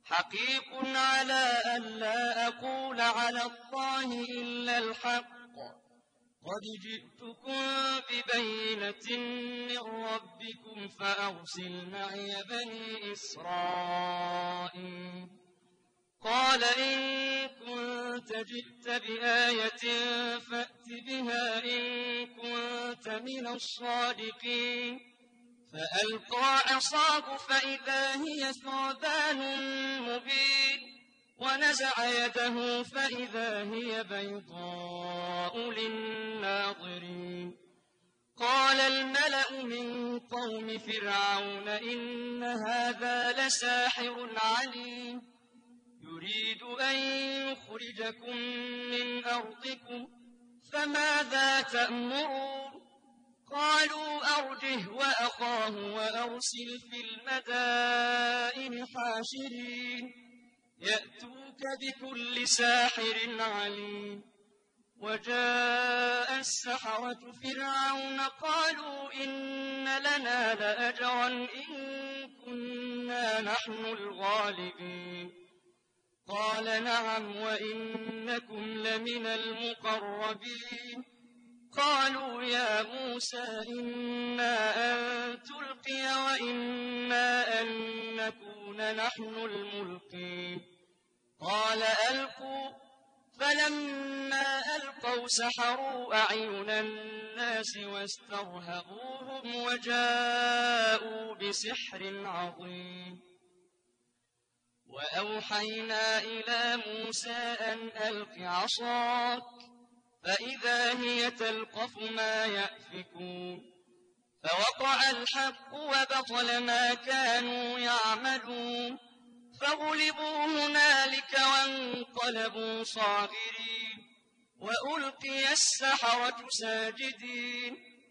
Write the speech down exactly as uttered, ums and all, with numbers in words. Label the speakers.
Speaker 1: حقيق على ألا أقول على الله إلا الحق قد جئتكم ببينة من ربكم فأرسل معي بني إسرائيل قال إن كنت جئت بآية فأت بها إن كنت من الصادقين فألقى عصاه فإذا هي ثعبان مبين ونزع يده فإذا هي بيضاء للناظرين قال الملأ من قوم فرعون إن هذا لساحر عليم يريد أن يخرجكم من أرضكم فماذا تأمرون قالوا أرجه وأخاه وأرسل في المدائن حاشرين يأتوك بكل ساحر عليم وجاء السحرة فرعون قالوا إن لنا لأجرا إن كنا نحن الغالبين قال نعم وإنكم لمن المقربين قالوا يا موسى إما أن تلقي وإما أن نكون نحن الملقين قال ألقوا فلما ألقوا سحروا أعين الناس واسترهبوهم وجاءوا بسحر عظيم وأوحينا إلى موسى أن ألق عصاك فإذا هي تلقف ما يأفكون فوقع الحق وبطل ما كانوا يعملون فغلبوا هنالك وانقلبوا صاغرين وألقي السحرة ساجدين